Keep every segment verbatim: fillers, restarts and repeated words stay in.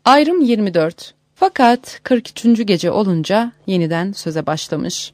Ayrım yirmi dört. Fakat kırk üçüncü gece olunca yeniden söze başlamış.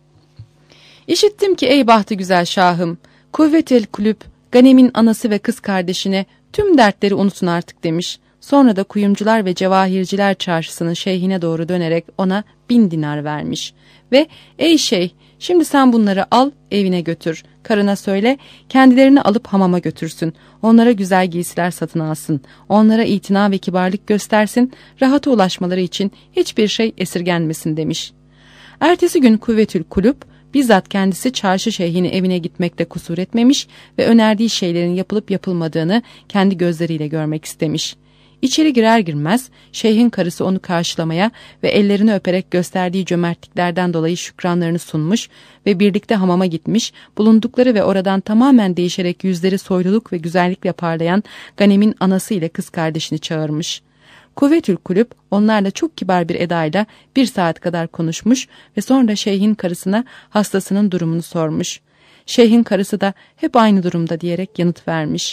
İşittim ki ey bahtı güzel şahım, Kuvvetel Kulüp, Ganem'in anası ve kız kardeşine tüm dertleri unutun artık demiş. Sonra da kuyumcular ve cevahirciler çarşısının şeyhine doğru dönerek ona bin dinar vermiş. Ve ey şeyh, şimdi sen bunları al evine götür. Karına söyle kendilerini alıp hamama götürsün. Onlara güzel giysiler satın alsın. Onlara itina ve kibarlık göstersin. Rahata ulaşmaları için hiçbir şey esirgenmesin demiş. Ertesi gün Kuvvetül Kulüp bizzat kendisi çarşı şeyhinin evine gitmekte kusur etmemiş ve önerdiği şeylerin yapılıp yapılmadığını kendi gözleriyle görmek istemiş. İçeri girer girmez şeyhin karısı onu karşılamaya ve ellerini öperek gösterdiği cömertliklerden dolayı şükranlarını sunmuş ve birlikte hamama gitmiş, bulundukları ve oradan tamamen değişerek yüzleri soyluluk ve güzellikle parlayan Ganem'in anası ile kız kardeşini çağırmış. Kuvvetül Kulüp onlarla çok kibar bir edayla bir saat kadar konuşmuş ve sonra şeyhin karısına hastasının durumunu sormuş. Şeyhin karısı da hep aynı durumda diyerek yanıt vermiş.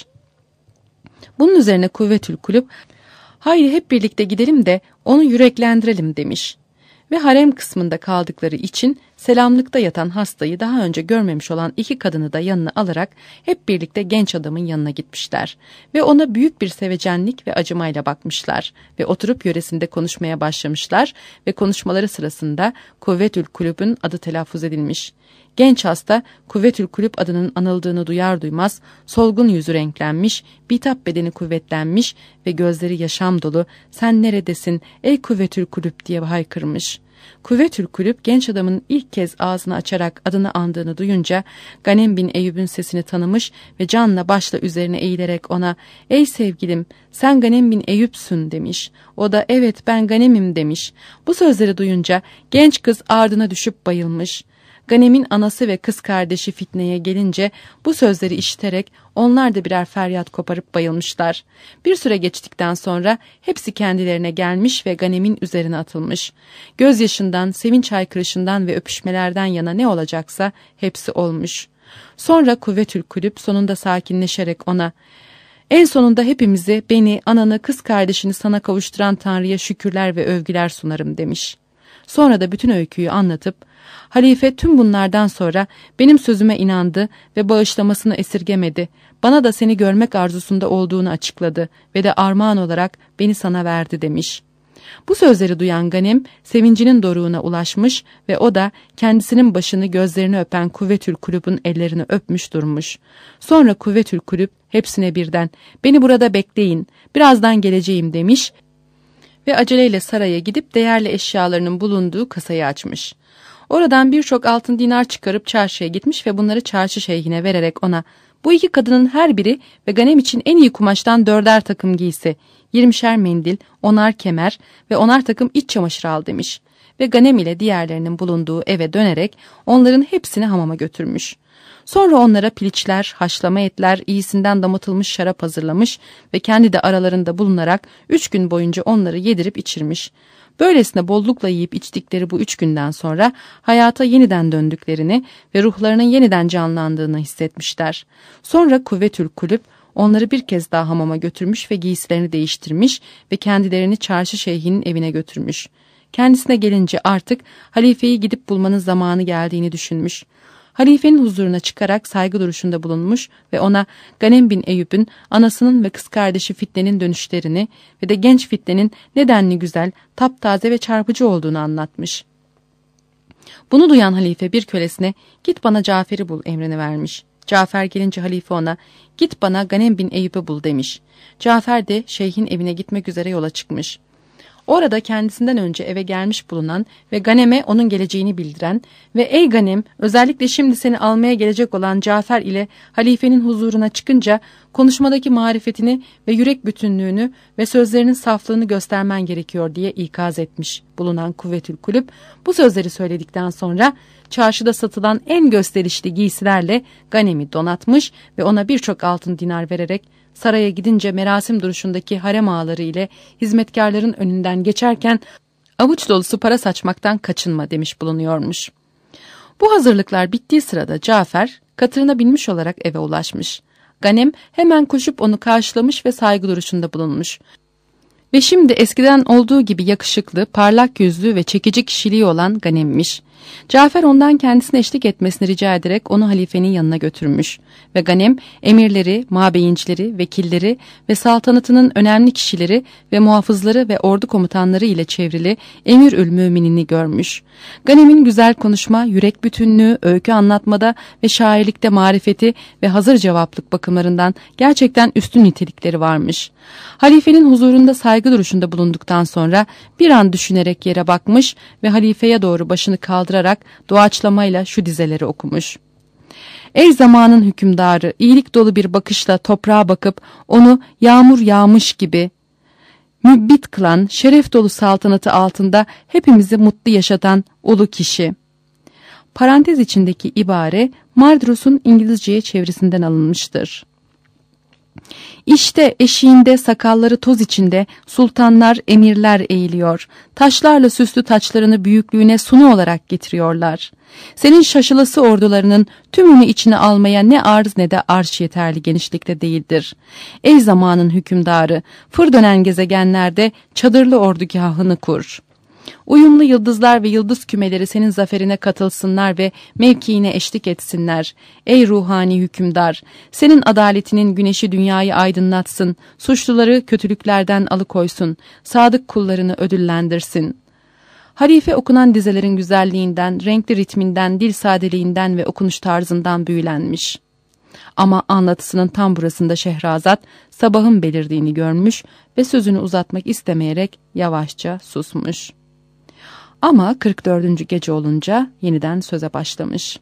Bunun üzerine Kuvvetül Kulüp, haydi hep birlikte gidelim de onu yüreklendirelim demiş. Ve harem kısmında kaldıkları için selamlıkta yatan hastayı daha önce görmemiş olan iki kadını da yanına alarak hep birlikte genç adamın yanına gitmişler. Ve ona büyük bir sevecenlik ve acımayla bakmışlar ve oturup yöresinde konuşmaya başlamışlar ve konuşmaları sırasında Kuvvetül Kulüp'ün adı telaffuz edilmiş. Genç hasta Kuvvetül Kulüp adının anıldığını duyar duymaz solgun yüzü renklenmiş, bitap bedeni kuvvetlenmiş ve gözleri yaşam dolu sen neredesin ey Kuvvetül Kulüp diye haykırmış. Kuvvetül Kulüp genç adamın ilk kez ağzını açarak adını andığını duyunca Ganem bin Eyyub'un sesini tanımış ve canla başla üzerine eğilerek ona ey sevgilim sen Ganem bin Eyyub'sun demiş. O da evet ben Ganem'im demiş. Bu sözleri duyunca genç kız ardına düşüp bayılmış. Ganem'in anası ve kız kardeşi Fitne'ye gelince bu sözleri işiterek onlar da birer feryat koparıp bayılmışlar. Bir süre geçtikten sonra hepsi kendilerine gelmiş ve Ganem'in üzerine atılmış. Gözyaşından, sevinç haykırışından ve öpüşmelerden yana ne olacaksa hepsi olmuş. Sonra Kuvvetül Kulüp sonunda sakinleşerek ona en sonunda hepimizi, beni, ananı, kız kardeşini sana kavuşturan Tanrı'ya şükürler ve övgüler sunarım demiş. Sonra da bütün öyküyü anlatıp halife tüm bunlardan sonra benim sözüme inandı ve bağışlamasını esirgemedi. Bana da seni görmek arzusunda olduğunu açıkladı ve de armağan olarak beni sana verdi demiş. Bu sözleri duyan Ganem sevincinin doruğuna ulaşmış ve o da kendisinin başını gözlerini öpen Kuvvetül Kulüp'ün ellerini öpmüş durmuş. Sonra Kuvvetül Kulüp hepsine birden beni burada bekleyin birazdan geleceğim demiş ve aceleyle saraya gidip değerli eşyalarının bulunduğu kasayı açmış. Oradan birçok altın dinar çıkarıp çarşıya gitmiş ve bunları çarşı şeyhine vererek ona bu iki kadının her biri ve Ganem için en iyi kumaştan dörder takım giysi, yirmişer mendil, onar kemer ve onar takım iç çamaşırı al demiş. Ve Ganem ile diğerlerinin bulunduğu eve dönerek onların hepsini hamama götürmüş. Sonra onlara piliçler, haşlama etler, iyisinden damıtılmış şarap hazırlamış ve kendi de aralarında bulunarak üç gün boyunca onları yedirip içirmiş. Böylesine bollukla yiyip içtikleri bu üç günden sonra hayata yeniden döndüklerini ve ruhlarının yeniden canlandığını hissetmişler. Sonra Kuvvetül Kulüp onları bir kez daha hamama götürmüş ve giysilerini değiştirmiş ve kendilerini çarşı şeyhinin evine götürmüş. Kendisine gelince artık halifeyi gidip bulmanın zamanı geldiğini düşünmüş. Halifenin huzuruna çıkarak saygı duruşunda bulunmuş ve ona Ganem bin Eyyub'un anasının ve kız kardeşi Fitne'nin dönüşlerini ve de genç Fitne'nin nedenli güzel, taptaze ve çarpıcı olduğunu anlatmış. Bunu duyan halife bir kölesine git bana Cafer'i bul emrini vermiş. Cafer gelince halife ona git bana Ganem bin Eyyub'u bul demiş. Cafer de şeyhin evine gitmek üzere yola çıkmış. Orada kendisinden önce eve gelmiş bulunan ve Ganem'e onun geleceğini bildiren ve ey Ganem özellikle şimdi seni almaya gelecek olan Cafer ile halifenin huzuruna çıkınca konuşmadaki marifetini ve yürek bütünlüğünü ve sözlerinin saflığını göstermen gerekiyor diye ikaz etmiş bulunan Kuvvetül Kulüp bu sözleri söyledikten sonra çarşıda satılan en gösterişli giysilerle Ganem'i donatmış ve ona birçok altın dinar vererek saraya gidince merasim duruşundaki harem ağaları ile hizmetkarların önünden geçerken avuç dolusu para saçmaktan kaçınma demiş bulunuyormuş. Bu hazırlıklar bittiği sırada Cafer katırına binmiş olarak eve ulaşmış. Ganem hemen koşup onu karşılamış ve saygı duruşunda bulunmuş. Ve şimdi eskiden olduğu gibi yakışıklı, parlak yüzlü ve çekici kişiliği olan Ganem'miş. Cafer ondan kendisine eşlik etmesini rica ederek onu halifenin yanına götürmüş ve Ganem emirleri, mabeyincileri, vekilleri ve saltanatının önemli kişileri ve muhafızları ve ordu komutanları ile çevrili Emirül Müminini görmüş. Ganem'in güzel konuşma, yürek bütünlüğü, öykü anlatmada ve şairlikte marifeti ve hazır cevaplık bakımlarından gerçekten üstün nitelikleri varmış. Halifenin huzurunda saygı duruşunda bulunduktan sonra bir an düşünerek yere bakmış ve halifeye doğru başını kaldırarak doğaçlamayla şu dizeleri okumuş. Ey zamanın hükümdarı, iyilik dolu bir bakışla toprağa bakıp onu yağmur yağmış gibi mübbit kılan, şeref dolu saltanatı altında hepimizi mutlu yaşatan ulu kişi. Parantez içindeki ibare Mardrus'un İngilizceye çevirisinden alınmıştır. İşte eşiğinde sakalları toz içinde sultanlar, emirler eğiliyor. Taşlarla süslü taçlarını büyüklüğüne sunu olarak getiriyorlar. Senin şaşılası ordularının tümünü içine almaya ne arz ne de arş yeterli genişlikte değildir. Ey zamanın hükümdarı, fır dönen gezegenlerde çadırlı ordugahını kur. Uyumlu yıldızlar ve yıldız kümeleri senin zaferine katılsınlar ve mevkiine eşlik etsinler. Ey ruhani hükümdar, senin adaletinin güneşi dünyayı aydınlatsın, suçluları kötülüklerden alıkoysun, sadık kullarını ödüllendirsin. Halife okunan dizelerin güzelliğinden, renkli ritminden, dil sadeliğinden ve okunuş tarzından büyülenmiş. Ama anlatısının tam burasında Şehrazat sabahın belirdiğini görmüş ve sözünü uzatmak istemeyerek yavaşça susmuş. Ama kırk dördüncü gece olunca yeniden söze başlamış.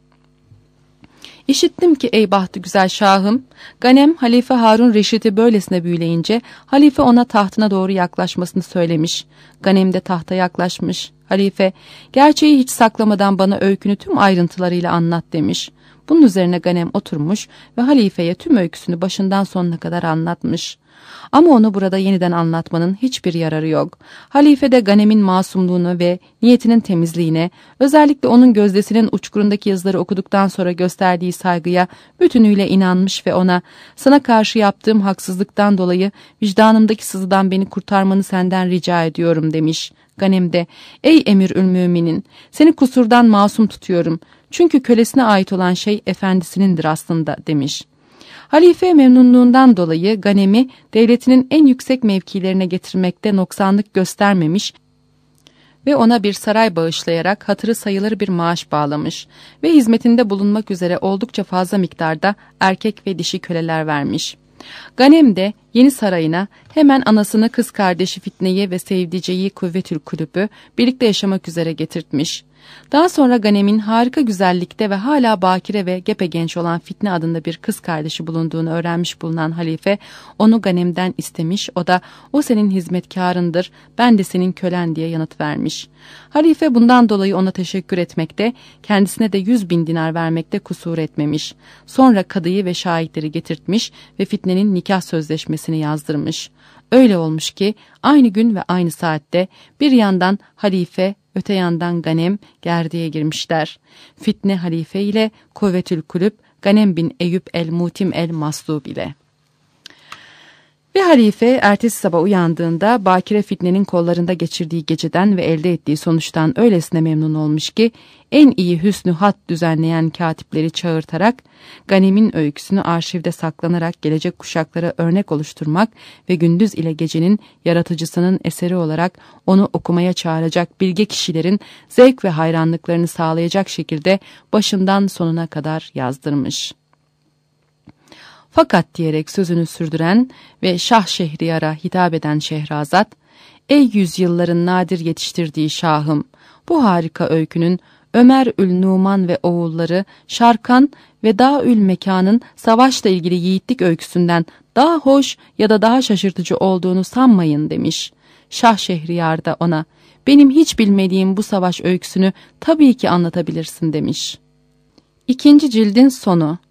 İşittim ki ey bahtı güzel şahım, Ganem Halife Harun Reşit'i böylesine büyüleyince halife ona tahtına doğru yaklaşmasını söylemiş. Ganem de tahta yaklaşmış. Halife, gerçeği hiç saklamadan bana öykünü tüm ayrıntılarıyla anlat demiş. Bunun üzerine Ganem oturmuş ve halifeye tüm öyküsünü başından sonuna kadar anlatmış. Ama onu burada yeniden anlatmanın hiçbir yararı yok. Halife de Ganem'in masumluğunu ve niyetinin temizliğine, özellikle onun gözdesinin uçkurundaki yazıları okuduktan sonra gösterdiği saygıya bütünüyle inanmış ve ona, sana karşı yaptığım haksızlıktan dolayı vicdanımdaki sızıdan beni kurtarmanı senden rica ediyorum demiş. Ganem de, ey Emirül Müminin, seni kusurdan masum tutuyorum. Çünkü kölesine ait olan şey efendisinindir aslında demiş. Halife memnunluğundan dolayı Ganem'i devletinin en yüksek mevkilerine getirmekte noksanlık göstermemiş ve ona bir saray bağışlayarak hatırı sayılır bir maaş bağlamış ve hizmetinde bulunmak üzere oldukça fazla miktarda erkek ve dişi köleler vermiş. Ganem de yeni sarayına hemen anasını, kız kardeşi Fitne'yi ve sevdiceği Kuvvetül Kulüb'ü birlikte yaşamak üzere getirtmiş. Daha sonra Ganem'in harika güzellikte ve hala bakire ve gepegenç olan Fitne adında bir kız kardeşi bulunduğunu öğrenmiş bulunan halife onu Ganem'den istemiş, o da o senin hizmetkarındır, ben de senin kölen diye yanıt vermiş. Halife bundan dolayı ona teşekkür etmekte, kendisine de yüz bin dinar vermekte kusur etmemiş. Sonra kadıyı ve şahitleri getirtmiş ve Fitne'nin nikah sözleşmesini yazdırmış. Öyle olmuş ki aynı gün ve aynı saatte bir yandan halife, öte yandan Ganem gerdiğe girmişler. Fitne halife ile Kuvvetül Kulüp Ganem bin Eyüp el-Mutim el-Maslub ile. Ve halife ertesi sabah uyandığında Bakire Fitne'nin kollarında geçirdiği geceden ve elde ettiği sonuçtan öylesine memnun olmuş ki en iyi hüsnü hat düzenleyen katipleri çağırtarak Ganem'in öyküsünü arşivde saklanarak gelecek kuşaklara örnek oluşturmak ve gündüz ile gecenin yaratıcısının eseri olarak onu okumaya çağıracak bilge kişilerin zevk ve hayranlıklarını sağlayacak şekilde başından sonuna kadar yazdırmış. Fakat diyerek sözünü sürdüren ve Şah Şehriyar'a hitap eden Şehrazat, ey yüzyılların nadir yetiştirdiği şahım, bu harika öykünün Ömer Ül Numan ve oğulları Şarkan ve Dağül Mekan'ın savaşla ilgili yiğitlik öyküsünden daha hoş ya da daha şaşırtıcı olduğunu sanmayın demiş. Şah Şehriyar da ona, benim hiç bilmediğim bu savaş öyküsünü tabii ki anlatabilirsin demiş. İkinci cildin sonu.